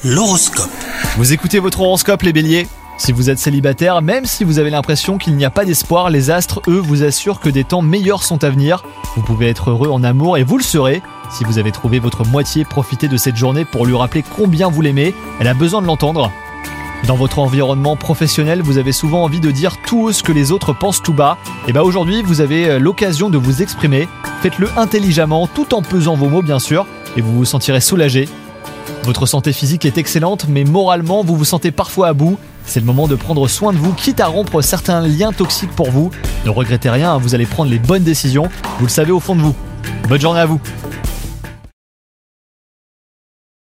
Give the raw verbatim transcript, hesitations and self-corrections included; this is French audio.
L'horoscope. Vous écoutez votre horoscope les béliers ? Si vous êtes célibataire, même si vous avez l'impression qu'il n'y a pas d'espoir, les astres, eux, vous assurent que des temps meilleurs sont à venir. Vous pouvez être heureux en amour et vous le serez. Si vous avez trouvé votre moitié, profitez de cette journée pour lui rappeler combien vous l'aimez. Elle a besoin de l'entendre. Dans votre environnement professionnel, vous avez souvent envie de dire tout haut ce que les autres pensent tout bas. Et bien aujourd'hui, vous avez l'occasion de vous exprimer. Faites-le intelligemment, tout en pesant vos mots bien sûr, et vous vous sentirez soulagé. Votre santé physique est excellente, mais moralement, vous vous sentez parfois à bout. C'est le moment de prendre soin de vous, quitte à rompre certains liens toxiques pour vous. Ne regrettez rien, vous allez prendre les bonnes décisions. Vous le savez au fond de vous. Bonne journée à vous.